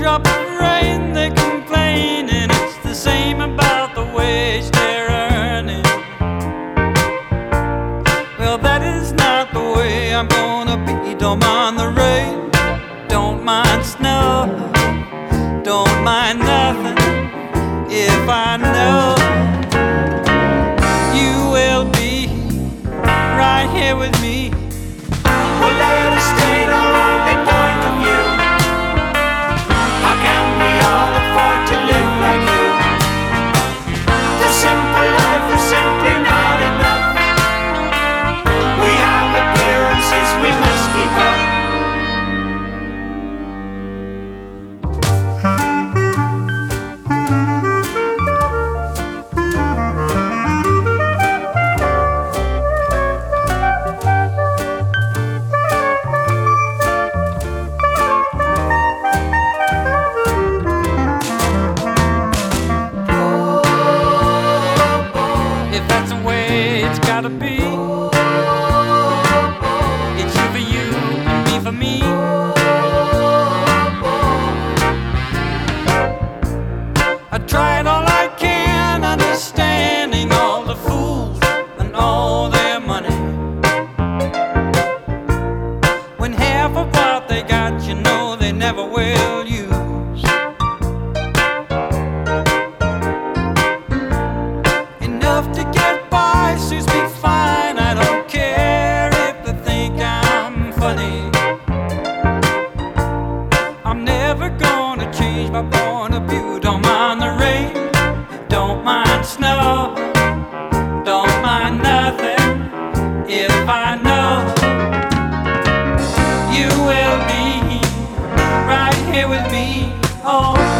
drop of rain they complain, and it's the same about the wage they're earning. Well, that is not the way I'm gonna be. Don't mind the rain, don't mind snow, don't mind nothing if I know you will be right here with me. Well, let us state our only point of view. How can we all afford to live like you? The simple life is simply not enough. We have appearances we must keep up. If that's the way it's gotta be, it's you for you and me for me. I tried all I can, understanding all the fools and all their money. When half of what they got, you know they never will use. Enough to get by suits me fine. I don't care if they think I'm funny. I'm never gonna change my point of view. Don't mind the rain, don't mind snow, don't mind nothing if I know you will be right here with me. Oh,